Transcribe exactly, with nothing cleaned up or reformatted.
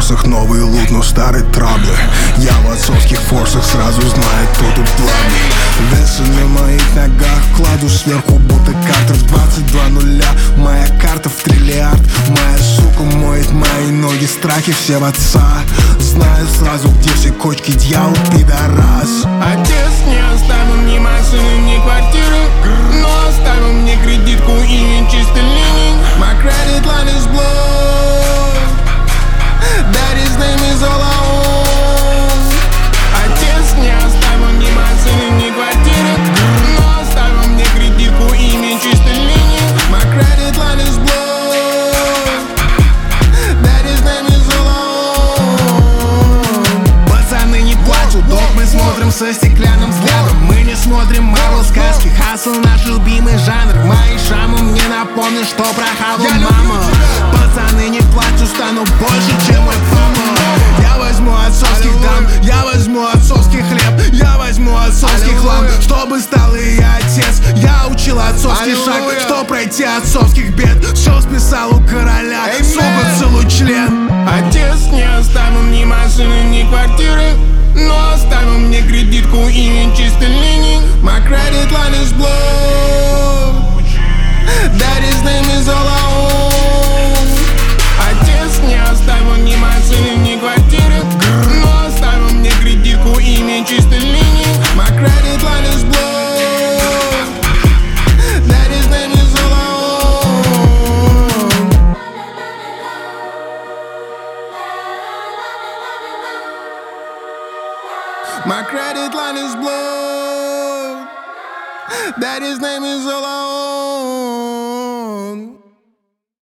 форсах новый лут, но старые траблы. Я в отцовских форсах, сразу знает, кто тут главный. Весы на моих ногах, кладу сверху, будто Картер в двадцать два нуля. Моя карта в триллиард, моя сука моет мои ноги. Страхи все в отца, знаю сразу, где все кочки, дьявол, пидорас. Отец не оставил ни машины, ни квартиры, но оставил мне кредитку и не чистый линий. My credit line is blown, daddy's name is all I own. Отец не оставил ни машины, ни квартиры, но оставил мне кредитку и не чистый линий. My credit line is blown, daddy's name is all I own. Пацаны не плачут, док, мы смотрим со стеклянным взглядом. Мы не смотрим Марвел сказки, хасл наш любимый жанр. Мои шрамы мне напомнят, что прохавал мама. Пацаны не плачут, стану больше, чем мой папа. Я возьму отцовских дам, я возьму отцовский хлеб, я возьму отцовский хлам, чтобы стал и я отец. Я учил отцовский шаг, что пройти отцовских бед. Все списал у короля, сука, целуй член. Отец не оставил ни машины, ни квартиры, но оставил мне кредитку и не чистый линий. My credit line is blown, daddy's name is all I own. Отец не оставил ни машины, ни квартиры, но оставил мне кредитку и не чистой линии. My credit line is blown, daddy's name is all I own. My credit line is blown, daddy's name is all I own.